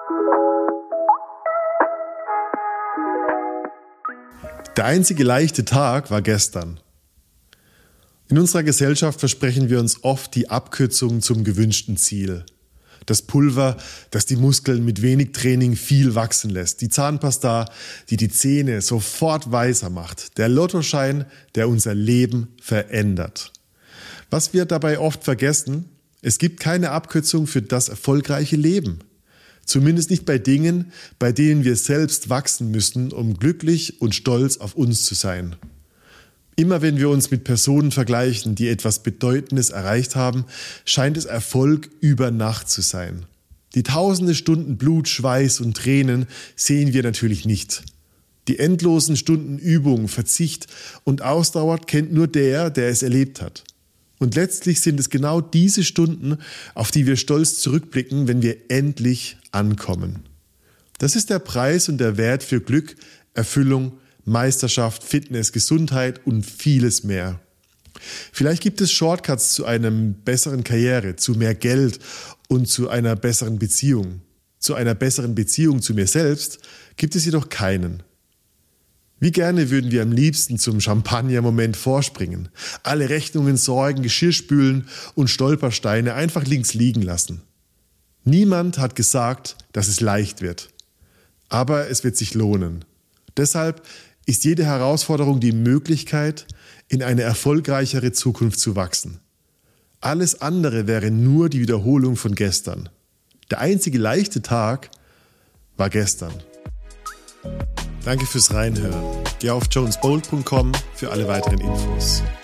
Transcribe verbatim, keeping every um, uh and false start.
Der einzige leichte Tag war gestern. In unserer Gesellschaft versprechen wir uns oft die Abkürzung zum gewünschten Ziel. Das Pulver, das die Muskeln mit wenig Training viel wachsen lässt. Die Zahnpasta, die die Zähne sofort weißer macht. Der Lottoschein, der unser Leben verändert. Was wir dabei oft vergessen: Es gibt keine Abkürzung für das erfolgreiche Leben. Zumindest nicht bei Dingen, bei denen wir selbst wachsen müssen, um glücklich und stolz auf uns zu sein. Immer wenn wir uns mit Personen vergleichen, die etwas Bedeutendes erreicht haben, scheint es Erfolg über Nacht zu sein. Die tausende Stunden Blut, Schweiß und Tränen sehen wir natürlich nicht. Die endlosen Stunden Übung, Verzicht und Ausdauer kennt nur der, der es erlebt hat. Und letztlich sind es genau diese Stunden, auf die wir stolz zurückblicken, wenn wir endlich ankommen. Das ist der Preis und der Wert für Glück, Erfüllung, Meisterschaft, Fitness, Gesundheit und vieles mehr. Vielleicht gibt es Shortcuts zu einer besseren Karriere, zu mehr Geld und zu einer besseren Beziehung. Zu einer besseren Beziehung zu mir selbst gibt es jedoch keinen. Wie gerne würden wir am liebsten zum Champagner-Moment vorspringen, alle Rechnungen, Sorgen, Geschirrspülen und Stolpersteine einfach links liegen lassen. Niemand hat gesagt, dass es leicht wird. Aber es wird sich lohnen. Deshalb ist jede Herausforderung die Möglichkeit, in eine erfolgreichere Zukunft zu wachsen. Alles andere wäre nur die Wiederholung von gestern. Der einzige leichte Tag war gestern. Danke fürs Reinhören. Geh auf jones bold punkt com für alle weiteren Infos.